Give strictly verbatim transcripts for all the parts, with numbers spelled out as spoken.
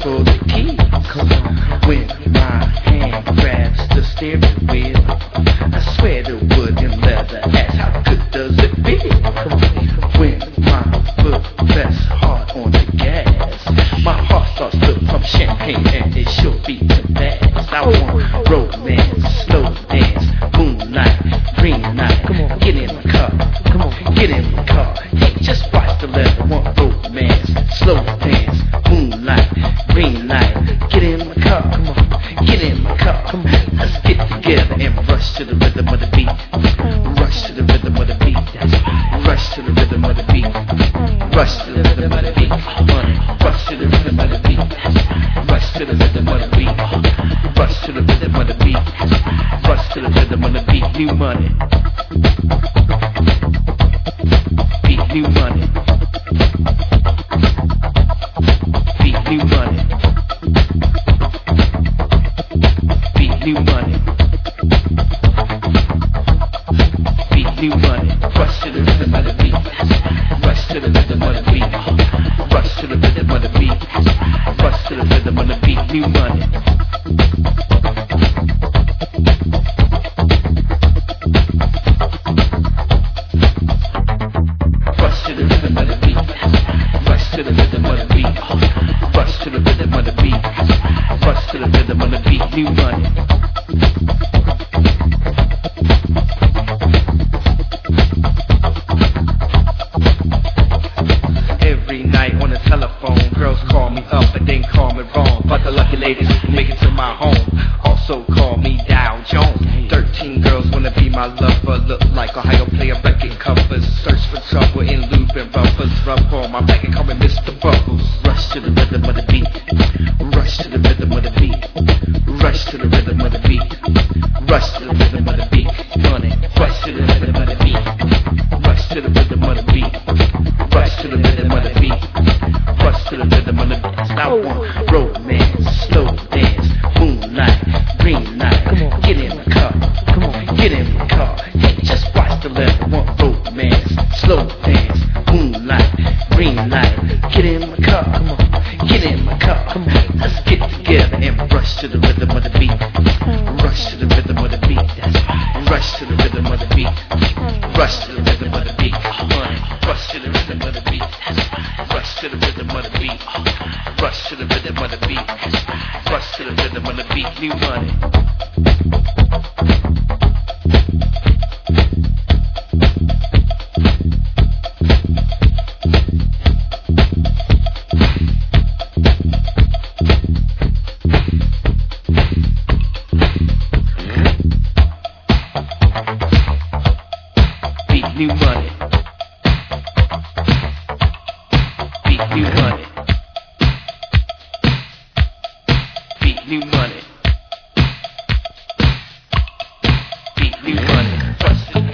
for the keys. Come on. When my hand grabs the steering wheel, I swear to wood and leather ass, how good does it feel? Come on. When my foot rests hard on the gas, my heart starts to pump champagne and it sure beats fast. I want romance, slow dance, moonlight, green night. Come on, get in the car. Come on, get in the car. Hey, just watch the leather. Want romance, slow dance, moonlight, green light. Get in the car. Come on, get in the car. Come on, let's get together and rush to the rhythm of the beat. Rush to the rhythm of the beat. Rush to the rhythm of the beat. Rush to the rhythm of the beat. Rush to the rhythm of the beat. Rush to the rhythm of the beat. Rush to the rhythm of the beat. Rush to the rhythm of the beat. New money. Beat new money. Beat new money. Beat new money. Beat new money. Rush to the rhythm of the beat. Rush to the rhythm of the beat. Rush to the rhythm of the beat. Rush to the rhythm of the beat. New money. Rush to the rhythm of the beat. Rush to the rhythm of the beat. Rush to the rhythm of the beat. Rush to the rhythm of the beat. New money. Every night on the telephone, girls call me up and then call me wrong. But the lucky ladies who make it to my home also call me Dow Jones. Thirteen girls wanna be my lover, look like Ohio player record covers. Search for trouble in lube and rubbers. Rub on my back and call me Mister Bubbles. Rush to the rhythm of the beat. Rush to the rhythm of the beat. Rush to the rhythm of the beat. Rush to the rhythm of the beat. Money. Rush to the rhythm of the beat. Rush to the rhythm of the beat. Rush to the rhythm of the beat. Rush to the rhythm of the beat. I want romance, slow dance, moonlight, green night. Come on, get in the car. Come on, get in the car. Hey, just watch the leather. Want romance, slow dance, moonlight, green light. Get in the car. Come on, get in the car. Come on, let's get together and rush to the rhythm of the beat. Rush to the rhythm of the beat. Rush to the rhythm of the beat. Rush to the rhythm of the beat. Rush to the rhythm of the beat. Rush to the rhythm of the beat. Rush to the rhythm of the beat. Rush to the rhythm of the beat. New money. Beat new money. Beat new money. Beat new money. Beat new money. Trust it.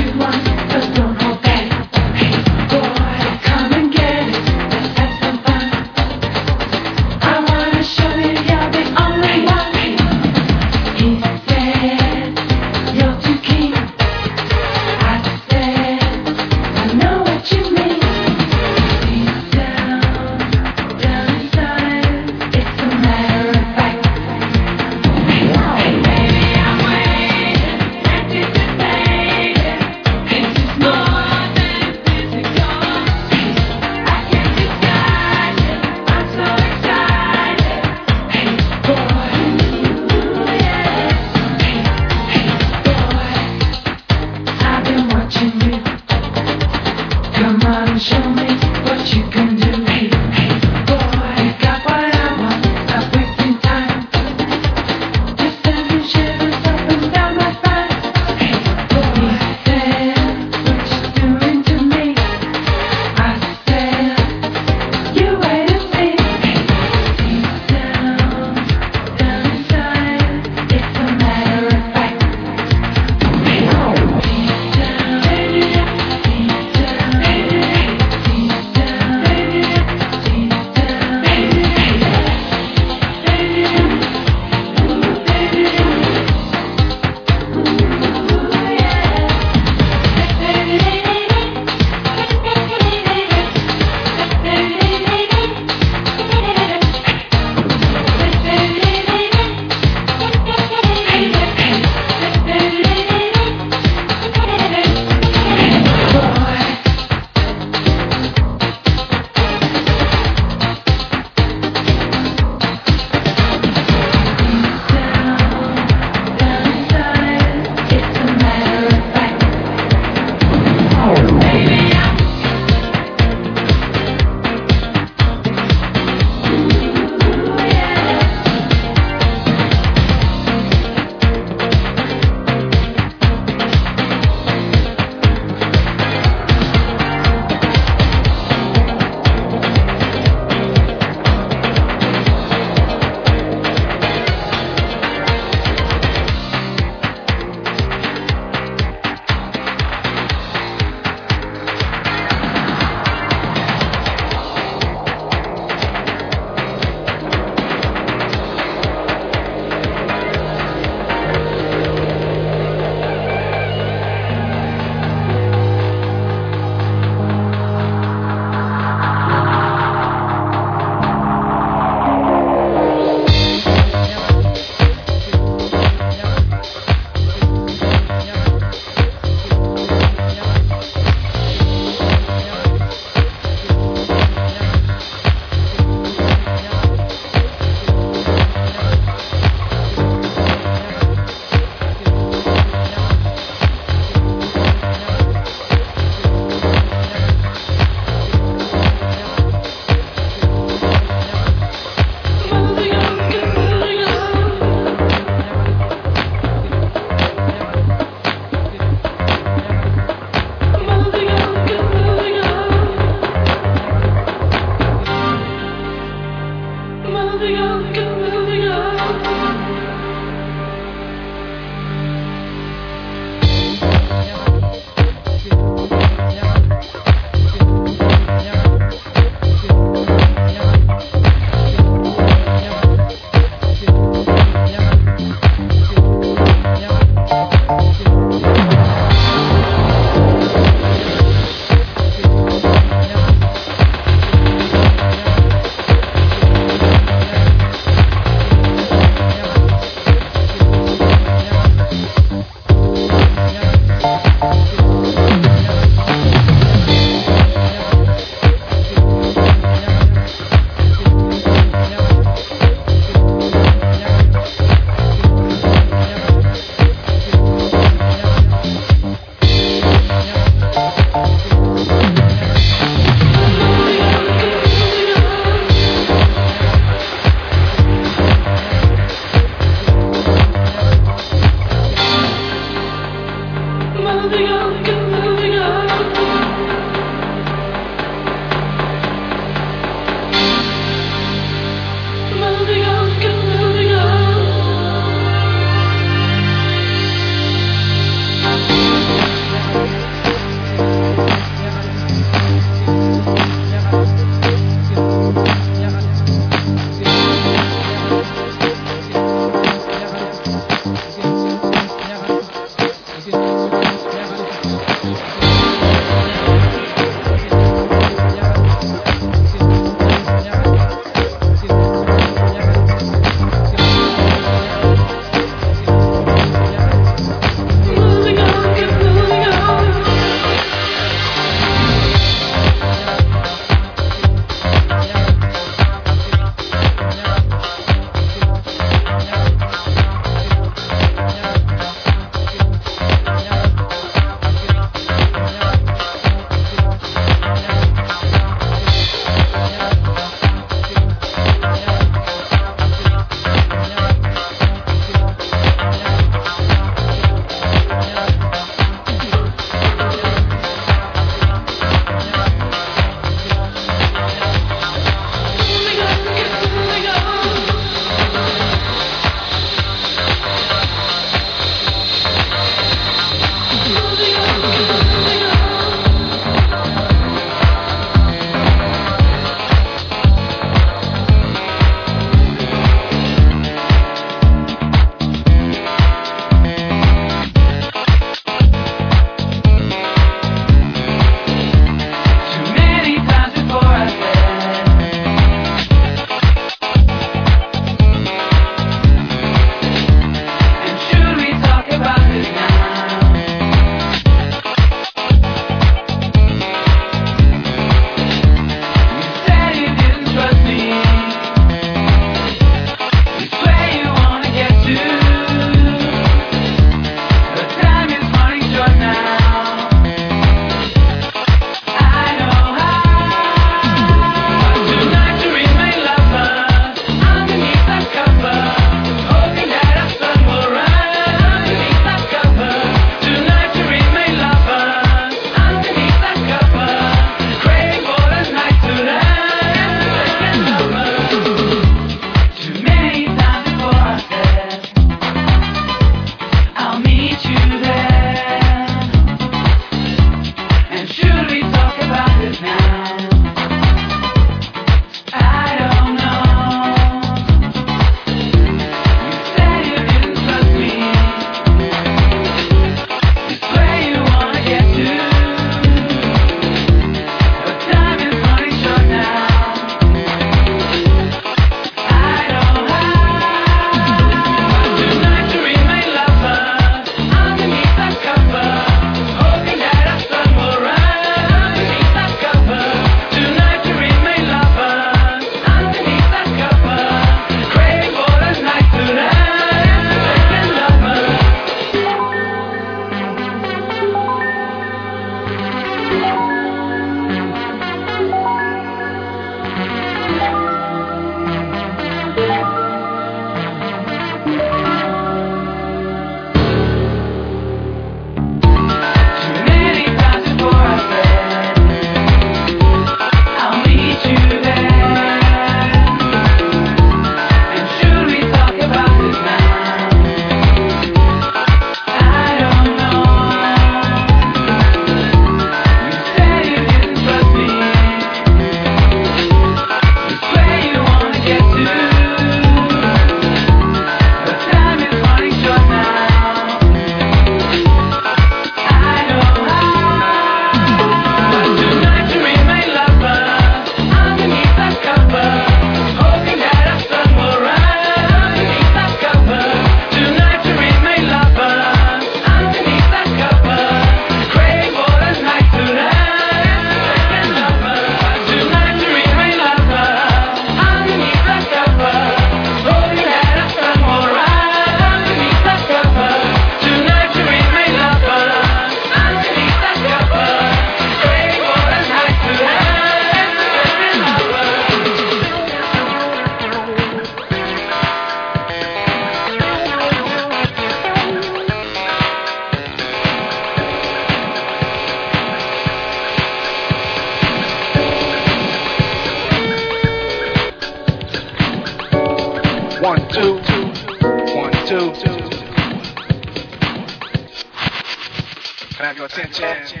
Can I have your attention?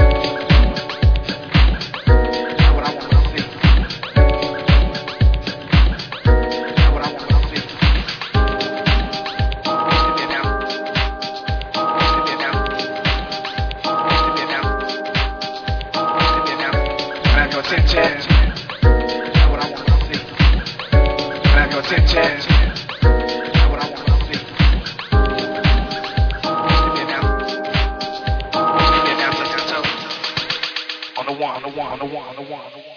Now what I want to see. Now what I want to see. Give me now. Give me now. Give me now. Give me now. Can I have your attention? Now what I want to see. Can I have your attention? Now what I want to see. Give me now. Give me now. Touch your toes. On the one, on the one, on the one, on the one, on the one.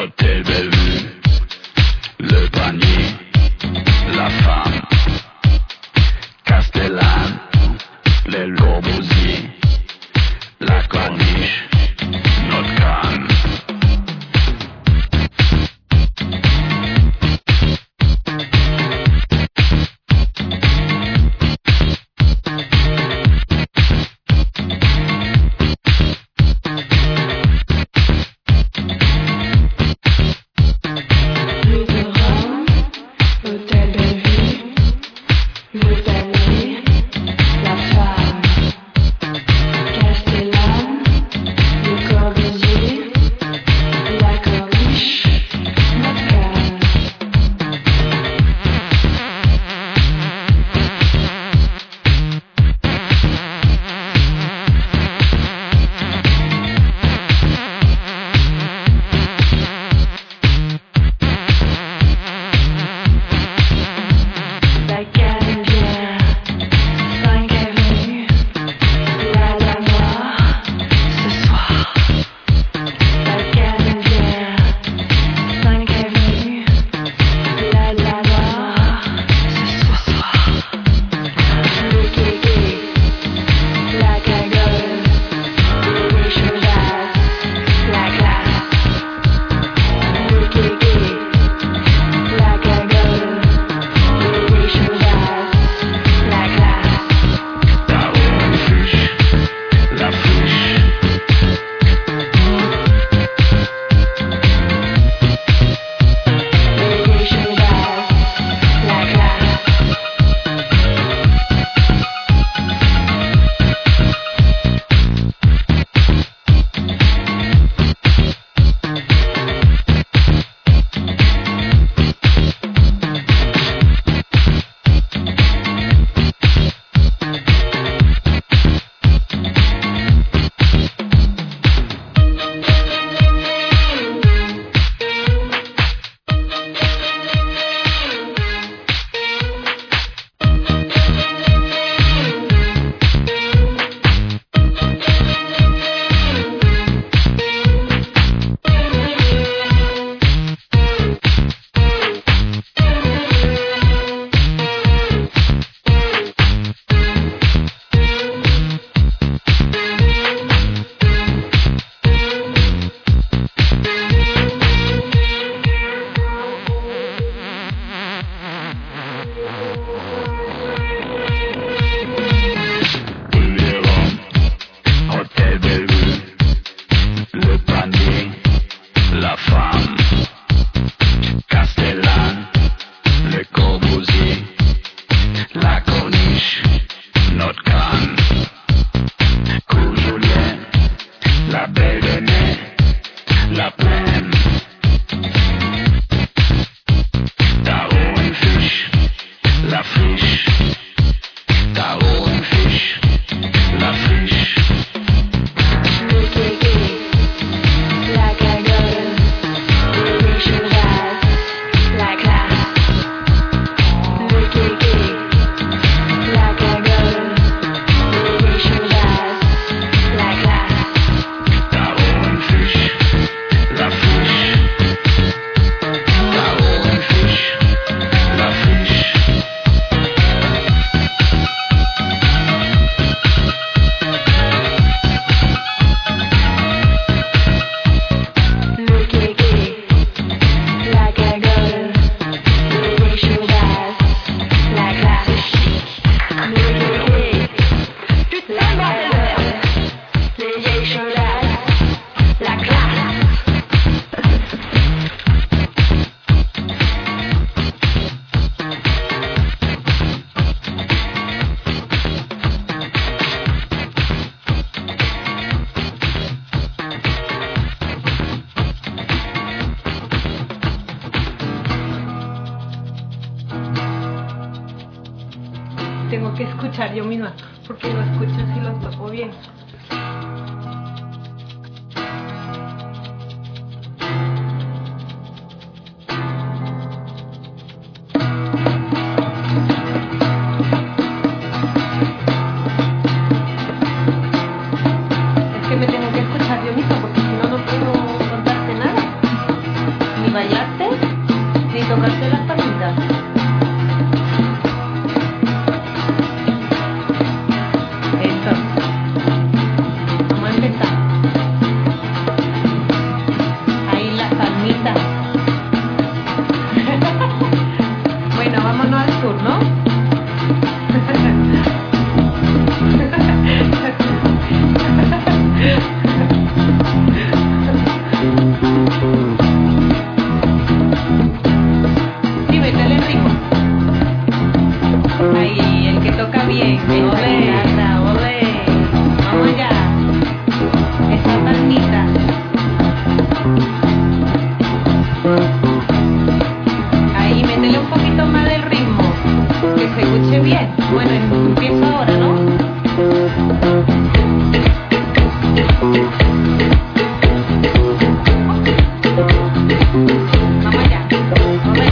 Hôtel Bellevue, le panier, la femme, Castellane, les Corbusier, la corniche, notre canne. Tengo que escuchar yo misma, porque lo escucho si lo toco bien. Es que me tengo que escuchar yo misma, porque si no, no puedo contarte nada. bien. Ole, ole. Vamos allá. Esa palmita. Ahí, métele un poquito más del ritmo. Que se escuche bien. Bueno, empiezo ahora, ¿no? Vamos allá. Ole.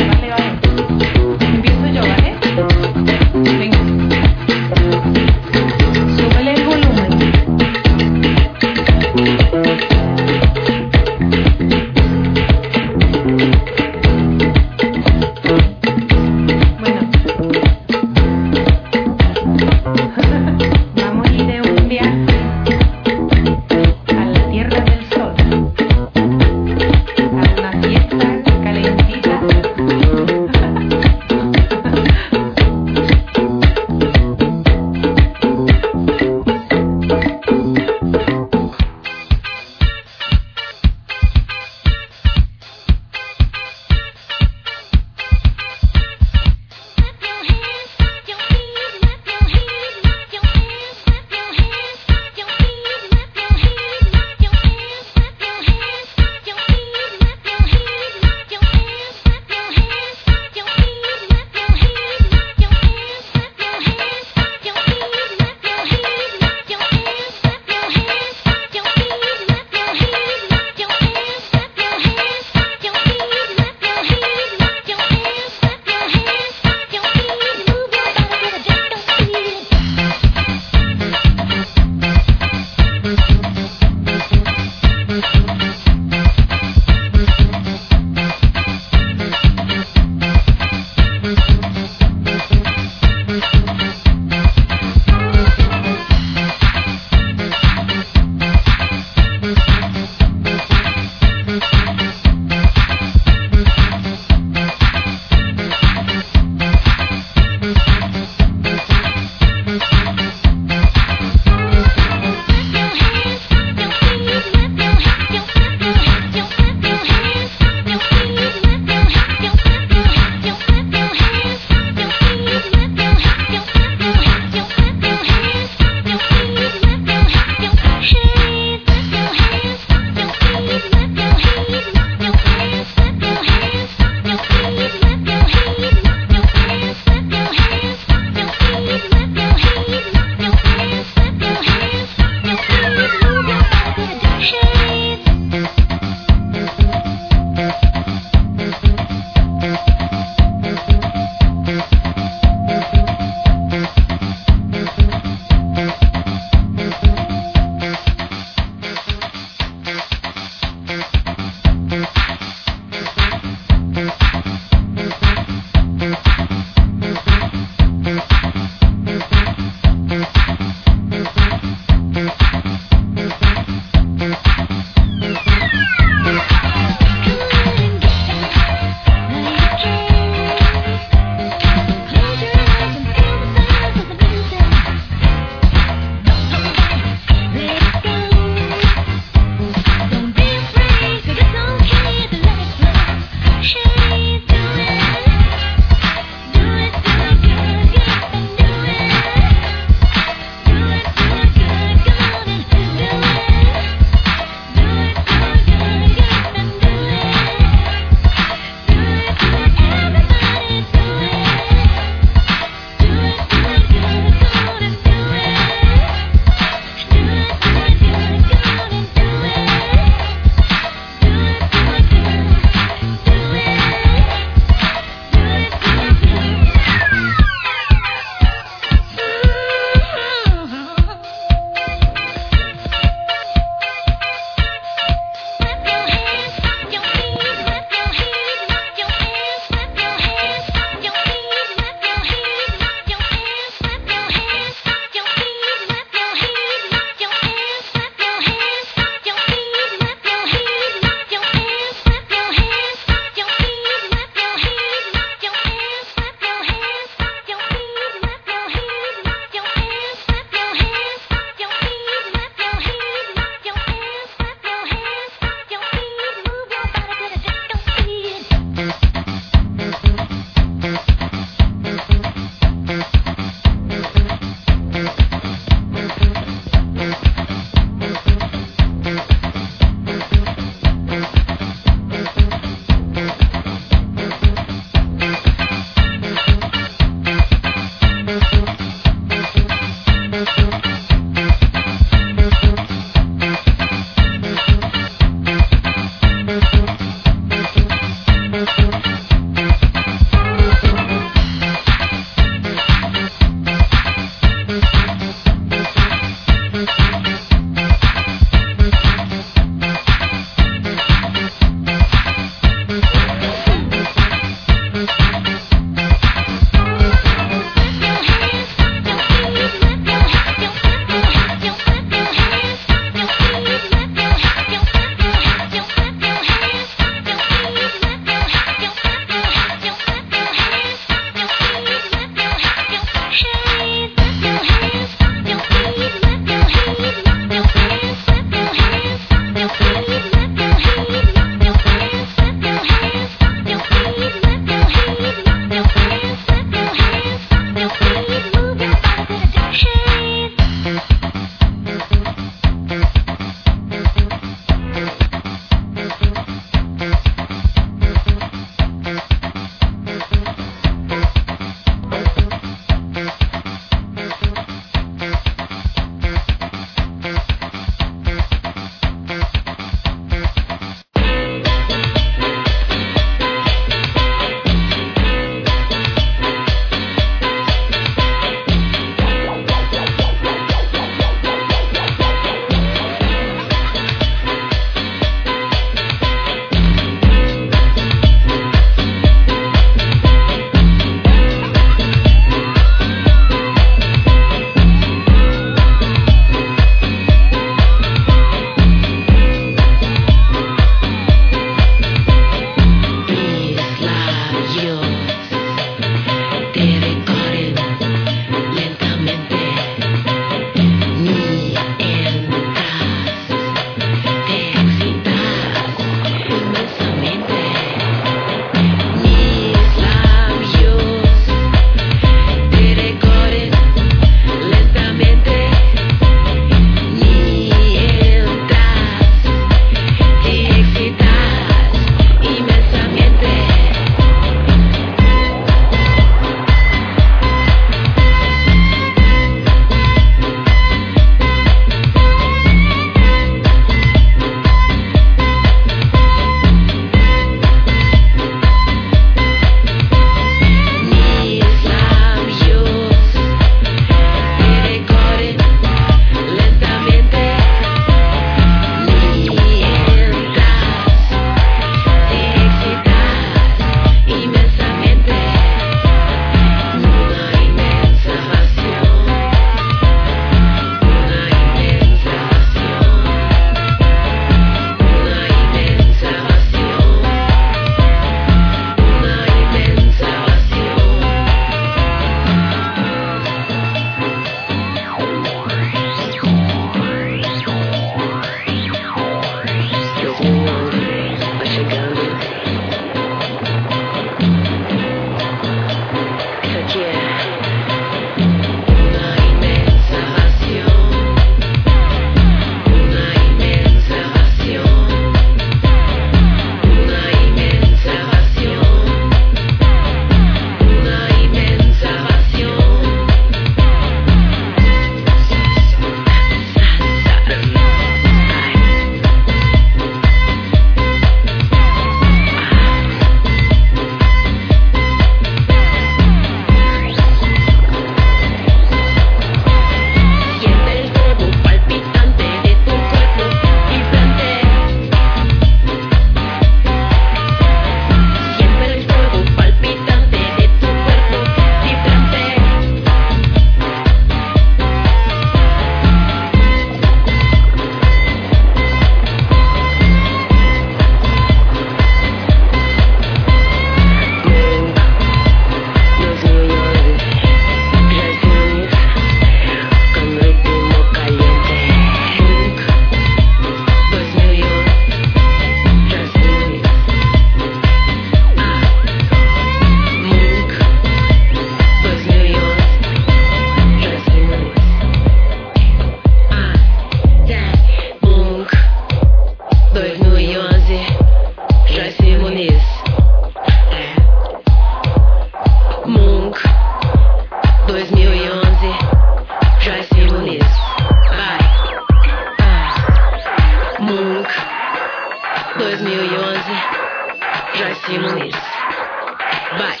Vai.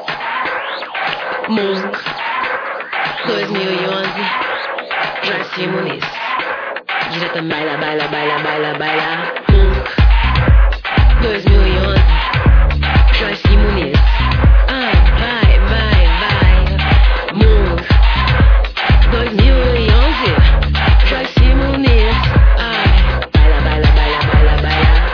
Monk. dois mil e onze. Joyce Muniz. Direta baila, baila, baila, baila, baila. Monk. dois mil e onze. Joyce Muniz. Ah, vai, vai, vai. Monk. dois mil e onze. Joyce Muniz. Ah, baila, baila, baila, baila, baila.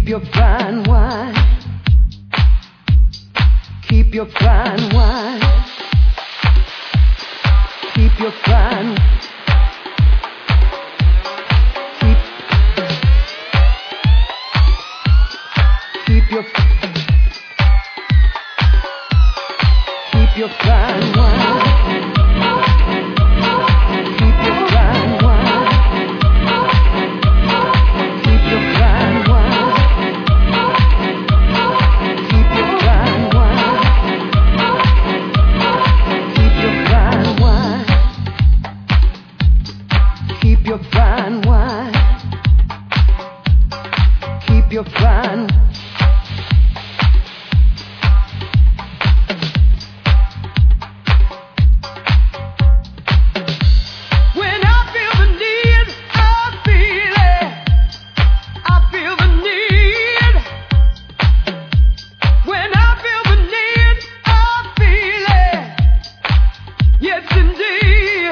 your fine wine. Keep your fine wine. Keep your fine. Keep. Keep your. Keep your fine wine. Keep your fine wine. Keep your fine wine. Keep your fine wine. Keep your fine wine. Keep your fine wine. Keep your fine. When I feel the need, I feel it. I feel the need. When I feel the need, I feel it. Yes, indeed.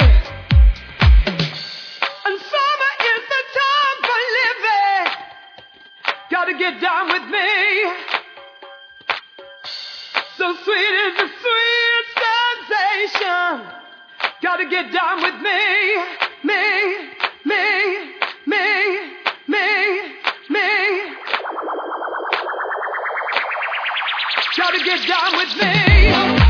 And summer is the time for living. Gotta get down with me. So sweet is the sweet sensation. Gotta get down with me. Me, me, me, me, me. Gotta get down with me.